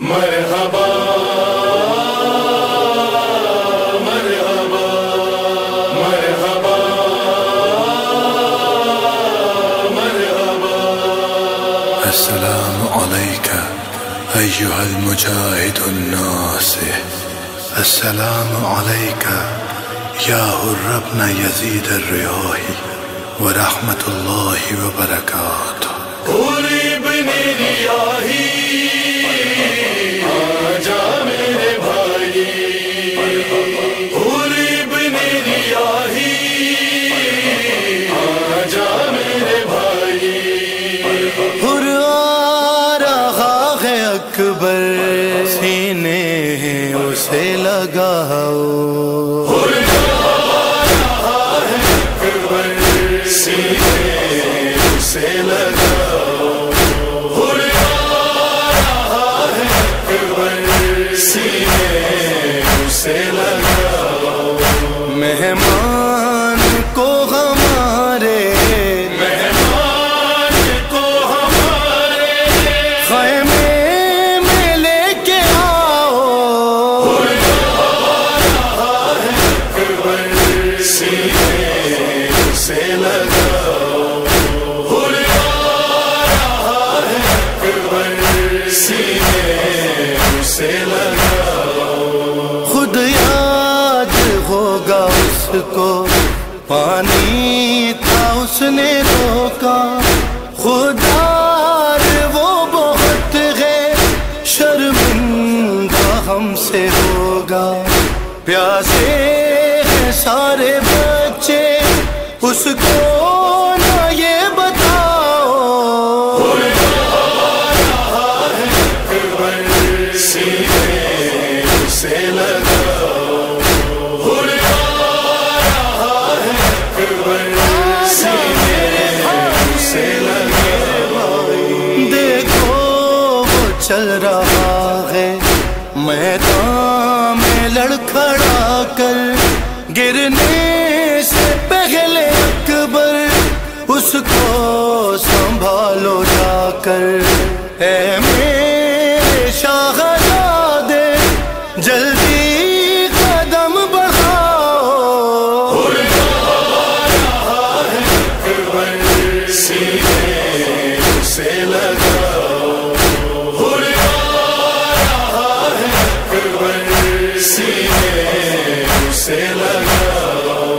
مرحبا مرحبا مرحبا مرحبا. السلام عليك أيها المجاهد الناصح. السلام عليك يا حر ابن يزيد الرياحي ورحمة الله وبركاته. حر ابن ریاحی آجا میرے بھائی، حر ابن ریاحی آجا میرے بھائی. حر آ رہا ہے اکبر، سینے اسے لگاؤ. حر آ رہا ہے اکبر، سینے اسے لگاؤ. حر آ رہا ہے اکبر، سینے اسے لگاؤ. مہمان کو ہمارے، مہمان کو ہمارے خیمے میں لے کے آؤ. حر آ رہا ہے اکبر، سینے اسے لگاؤ. حر آ رہا ہے اکبر، سینے اسے لگاؤ. خود یاد ہوگا اس کو، پانی تھا اس نے روکا. خوددار وہ بہت ہے، شرمندہ ہم سے ہوگا. پیاسے ہیں سارے بچے، اس کو نہ یہ بتاؤ. حر آ رہا ہے اکبر، سینے اسے لگاؤ. حر آ رہا ہے اکبر، سینے اسے لگاؤ. دیکھو وہ چل رہا ہے میدان میں لڑکھڑا کر. گرنے سے پہلے اکبر اس کو سنبھالو جا کر. اے میرے شاہزادے جلدی قدم بڑھاؤ. حر آ رہا ہے اکبر، سینے اسے لگاؤ. حر آ رہا ہے اکبر، سینے اسے لگاؤ.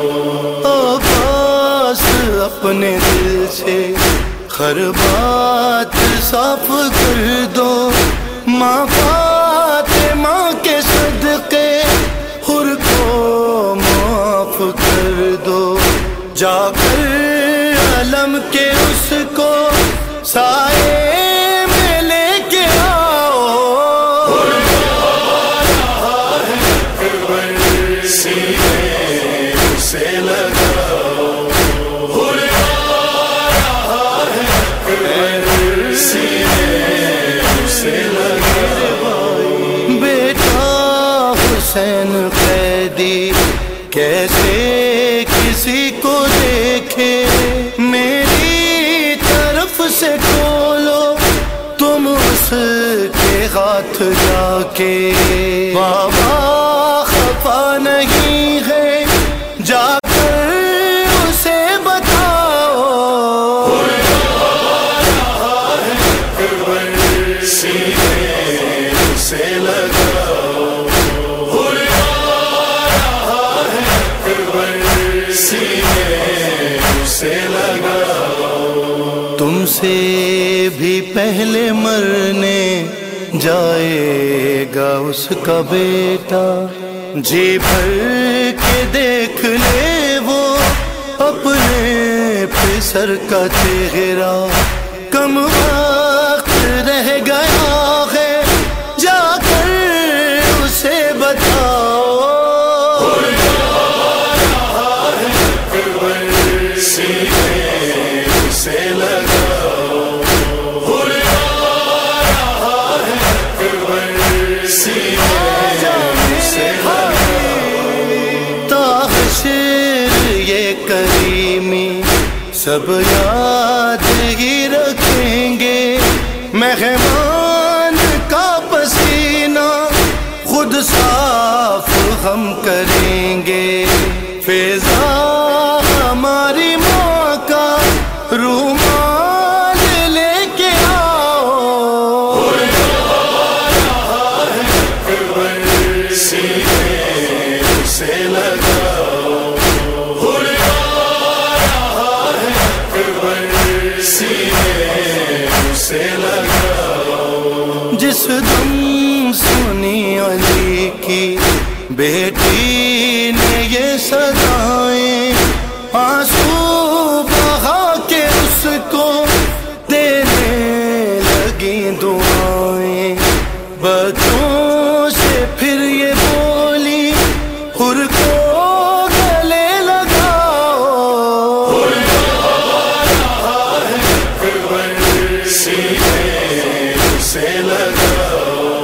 عباس اپنے دل سے ہر بات صاف کر دو. ماں فاطمہ کے صدقے حر کو معاف کر دو. جا کر علم کے اس کو سائے میں لے کے آؤ. حر آ رہا ہے اکبر، سینے اسے لگاؤ. حر آ رہا ہے اکبر، سینے اسے لگاؤ. بیٹا حسین قیدی کیسے کسی کو دیکھے، میری طرف سے کھولو تم اس کے ہاتھ جا کے. بابا خفا نہیں ہے، جا کر اسے بتاؤ. حر آ رہا ہے اکبر، سینے اسے لگاؤ. حر آ رہا ہے اکبر، سینے اسے لگاؤ. تم سے بھی پہلے مرنے جائے گا اس کا بیٹا. جی بھر کے دیکھ لے وہ اپنے پسر کا چہرہ. کم وقت رہ گیا ہے، جا کر اسے بتاؤ. حر آ رہا ہے اکبر، سینے اسے لگاؤ. حر آ رہا ہے اکبر، سینے اسے لگاؤ. تاحشر یہ کریمی سب یاد ہی رکھیں گے. مہمان کا پسینہ ہم کریں گے فضا ہماری ماں کا رومال لے کے آؤ سینے سے لگاؤ سینے سے لگاؤ جس دم سنی علی کی بیٹی نے یہ صدائیں آنسو بہا کے اس کو دینے لگی دعائیں بچوں سے پھر یہ بولی خور کو گلے لگاؤ سینے سے لگاؤ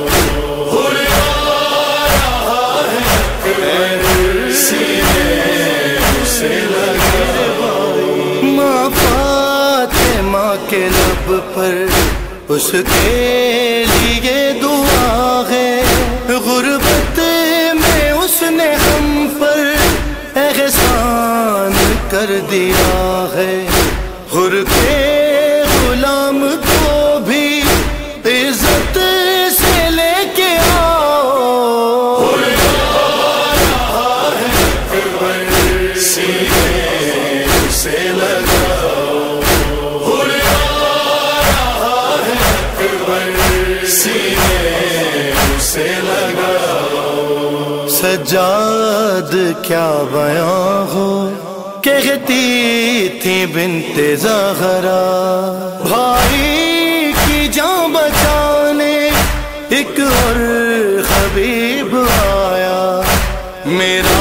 ماں فاطمہ کے لب پر اس کے لیے دعا ہے غربت میں اس نے ہم پر احسان کر دیا ہے حر کے غلام کو بھی عزت سے لے کے آؤ سینے سے لگاؤ سینے سے لگاؤ سجاد کیا بیاں ہو کہتی تھی بنت زہرا بھائی کی جان بچانے ایک اور حبیب آیا میرا